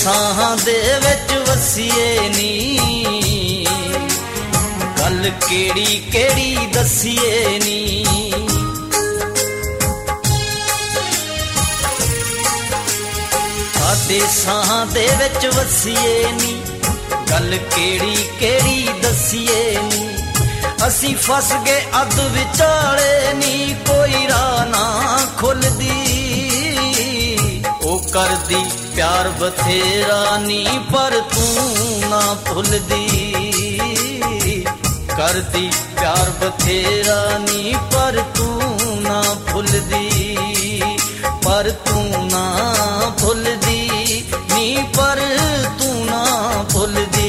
ਸਾਹਾਂ ਦੇ ਵਿੱਚ ਵਸੀਏ ਨੀ, ਗੱਲ ਕਿਹੜੀ ਕਿਹੜੀ ਦਸੀਏ ਨੀ। ਸਾਡੇ ਸਾਹਾਂ ਦੇ ਵਿੱਚ ਵਸੀਏ ਨੀ, ਗੱਲ ਕਿਹੜੀ ਕਿਹੜੀ ਦਸੀਏ ਨੀ। ਅਸੀਂ ਫਸ ਗਏ ਅੱਧ ਵਿਚਾਲੇ ਨੀ, ਕੋਈ ਰਾਹ ਨਾ ਖੁੱਲਦੀ। ਉਹ ਕਰਦੀ ਪਿਆਰ ਬਥੇਰਾ ਨੀ, ਪਰ ਤੂੰ ਨਾ ਭੁੱਲਦੀ। ਕਰਦੀ ਪਿਆਰ ਬਥੇਰਾ ਨੀ, ਪਰ ਤੂੰ ਨਾ ਭੁੱਲਦੀ। ਪਰ ਤੂੰ ਨਾ ਭੁੱਲਦੀ ਨੀ, ਪਰ ਤੂੰ ਨਾ ਭੁੱਲਦੀ।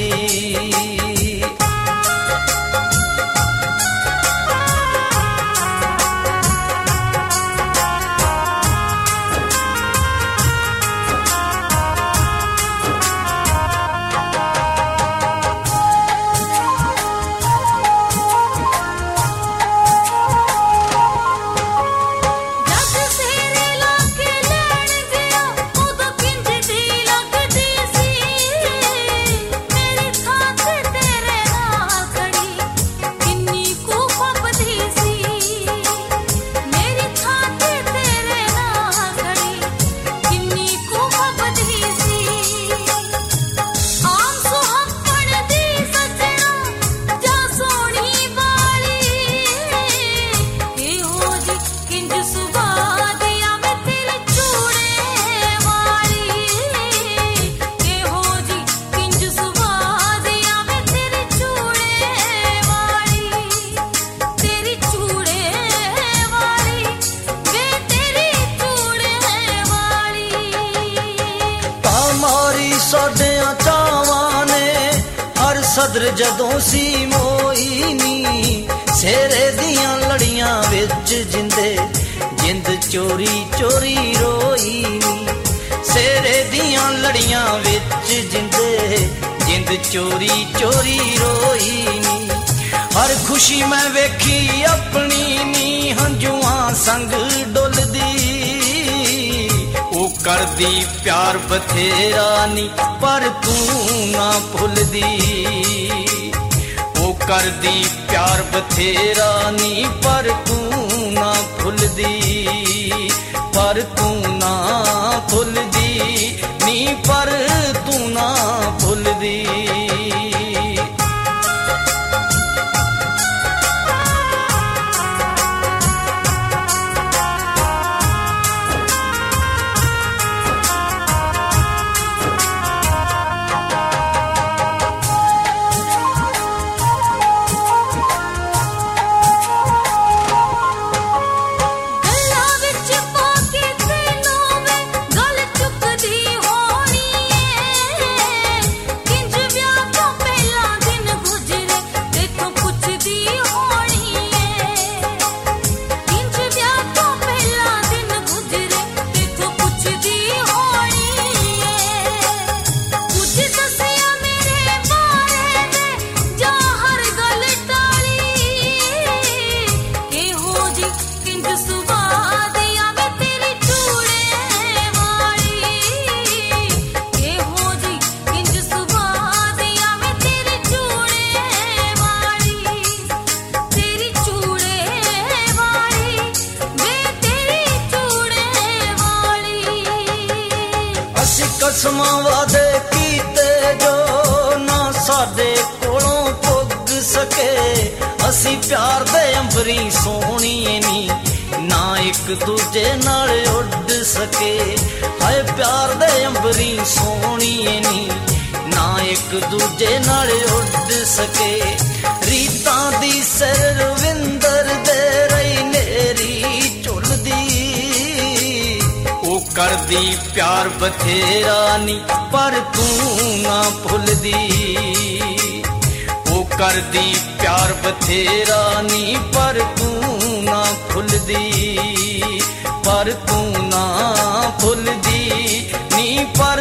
ਸਾਡਿਆਂ ਚਾਵਾਂ ਨੇ ਹਰ ਸਦਰ ਜਦੋਂ ਸੀ ਮੋਈ ਨੀ, ਸੇਰੇ ਦੀਆਂ ਲੜੀਆਂ ਵਿੱਚ ਜਿੰਦੇ ਜਿੰਦ ਚੋਰੀ ਚੋਰੀ ਰੋਈ ਨੀ। ਸੇਰੇ ਦੀਆਂ ਲੜੀਆਂ ਵਿੱਚ ਜਿੰਦੇ ਜਿੰਦ ਚੋਰੀ ਚੋਰੀ ਰੋਈ ਨੀ। ਹਰ ਖੁਸ਼ੀ ਮੈਂ ਵੇਖੀ ਆਪਣੀ ਨੀ, ਹੰਝੂਆਂ ਸੰਗ ਡੁੱਲਦੀ। ਉਹ ਕਰਦੀ ਪਿਆਰ ਬਥੇਰਾ ਨੀ, ਪਰ ਤੂੰ ਨਾ ਭੁੱਲਦੀ। ਉਹ ਕਰਦੀ ਪਿਆਰ ਬਥੇਰਾ ਨੀ, ਪਰ ਤੂੰ ਨਾ ਭੁੱਲਦੀ। ਪਰ ਤੂੰ ਨਾ ਭੁੱਲਦੀ ਨੀ, ਪਰ ਤੂੰ ਨਾ ਭੁੱਲਦੀ। ਕਸਮਾਂ ਵਾਦੇ ਕੀਤੇ ਜੋ ਨਾ ਸਾਡੇ ਕੋਲੋਂ ਪੁੱਗ ਸਕੇ। ਅਸੀਂ ਪਿਆਰ ਦੇ ਅੰਬਰੀ ਸੋਹਣੀਏ ਨੀ, ਨਾ ਇੱਕ ਦੂਜੇ ਨਾਲ ਉੱਡ ਸਕੇ। ਹਾਏ ਪਿਆਰ ਦੇ ਅੰਬਰੀ ਸੋਹਣੀਏ ਨੀ, ਨਾ ਇੱਕ ਦੂਜੇ ਨਾਲ ਉੱਡ ਸਕੇ। ਰੀਤਾਂ ਦੀ ਸਿਰ ਰਵਿੰਦਰ ਦੇ ਰਹੀ ਨੇਰੀ ਝੁੱਲਦੀ। ਉਹ ਕਰਦੀ ਪਿਆਰ ਬਥੇਰਾ ਨੀ, ਪਰ ਤੂੰ ਨਾ ਭੁੱਲਦੀ। ਉਹ ਕਰਦੀ ਪਿਆਰ ਬਥੇਰਾ ਨੀ, ਪਰ ਤੂੰ ਨਾ ਭੁੱਲਦੀ। ਪਰ ਤੂੰ ਨਾ ਭੁੱਲਦੀ ਨੀ, ਪਰ